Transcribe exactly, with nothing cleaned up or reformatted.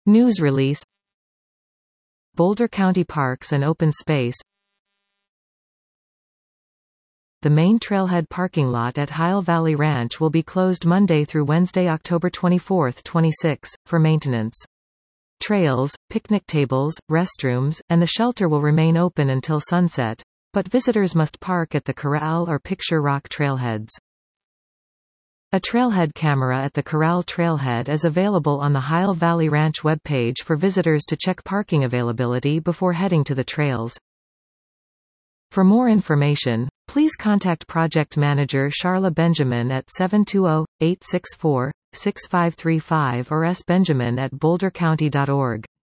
News release. Boulder County Parks and Open Space. The main trailhead parking lot at Hile Valley Ranch will be closed Monday through Wednesday, October twenty-fourth, twenty-six, for maintenance. Trails, picnic tables, restrooms, and the shelter will remain open until sunset, but visitors must park at the Corral or Picture Rock trailheads. A trailhead camera at the Corral Trailhead is available on the Hile Valley Ranch webpage for visitors to check parking availability before heading to the trails. For more information, please contact Project Manager Charla Benjamin at seven two zero, eight six four, six five three five or s benjamin at boulder county dot org.